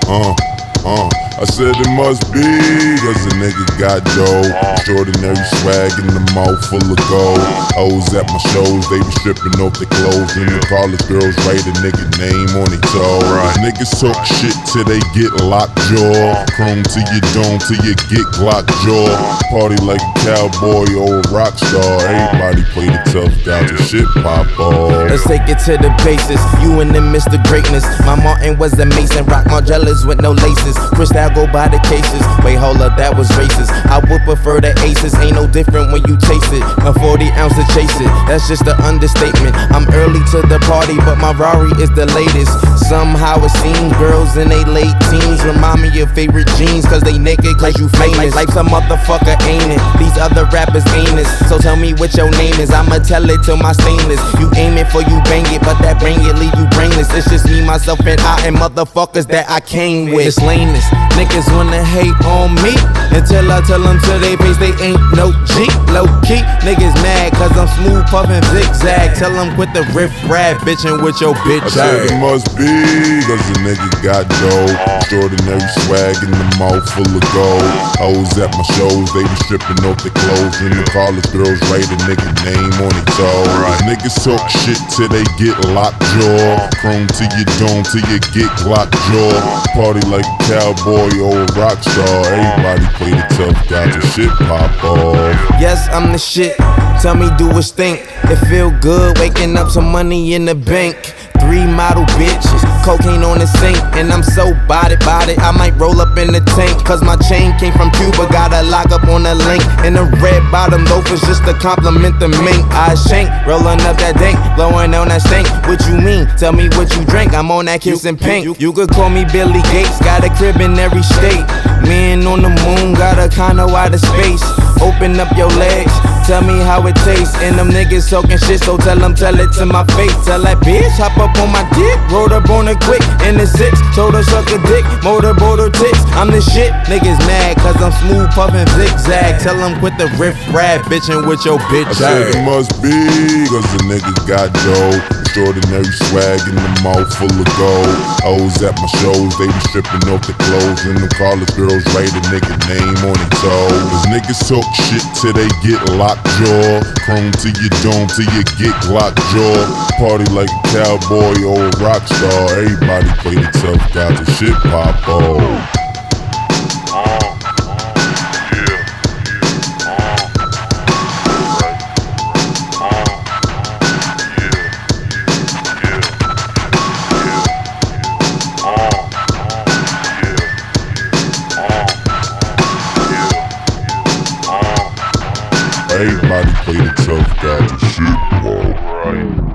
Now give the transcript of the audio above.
I said it must be, cause a nigga got dough. Extraordinary swag in the mouth full of gold. Hoes at my shows, they be stripping off their clothes. And the college girls write a nigga name on their toe. Niggas talk shit till they get locked jaw. Chrome to your dome till you get Glock jaw. Party like a cowboy or a rock star. Everybody play the tough guy till shit pop off. Let's take it to the basis. You and them Mr. Greatness. My Martin was a Mason. Rock Margellas with no laces. Cristal go by the cases. Wait, hold up, that was racist. I would prefer the aces. Ain't no different when you chase it. A 40 ounce to chase it. That's just an understatement. I'm early to the party, but my Rari is the latest. Somehow it seems girls in they late teens remind me of favorite jeans, cause they naked, cause you famous. Life's a motherfucker, ain't it? These other rappers ain't it. So tell me what your name is. I'ma tell it to my stainless. You aim it for you bang it, but that bang it leave you brainless. It's just me, myself, and I, and motherfuckers that I came with. It's lameness. Niggas wanna hate on me until I tell them to they face they ain't no G. Low key, niggas mad cause I'm smooth puffin' zigzag. Tell them quit the riff rap bitchin' with your bitch. I said it must be, cause a nigga got dough. Extraordinary swag in the mouth full of gold. Hoes at my shows, they be stripping off their clothes. And the college girls write a nigga name on their toe. Niggas talk shit till they get locked jaw. Chrome to your dome till you get Glock jaw. Party like a cowboy or a rock star. Everybody play the tough guy till shit pop off. Yes, I'm the shit. Tell me, do it stink? It feel good waking up some money in the bank. 3 model bitches, cocaine on the sink, and I'm so body. I might roll up in the tank, cause my chain came from Cuba. Got a lock up on the link, and the red bottom loafers just to compliment the mink. I shank, rolling up that dank, blowing on that stank. What you mean? Tell me what you drink. I'm on that kiss and pink. You could call me Billy Gates, got a crib in every state. Man on the moon, got a condo out of space. Open up your legs, tell me how it tastes. And them niggas talking shit, so tell it to my face. Tell that bitch, hop up on my dick, rolled up on it quick. In the 6, told her suck a dick, motorboat her tits. I'm the shit, niggas mad, cause I'm smooth puffin' zigzag. Tell them quit the riff rap bitchin' with your bitch. I said it must be, cause the niggas got dough. Extraordinary swag in the mouth full of gold. Hoes at my shows, they be stripping off their clothes. And the college girls write a nigga name on their toe. Cause niggas talk shit till they get locked jaw. Chrome to your dome till you get Glock jaw. Party like a cowboy or a rock star. Everybody play the tough guy till shit pop off. Everybody play the tough guy to shit, bro.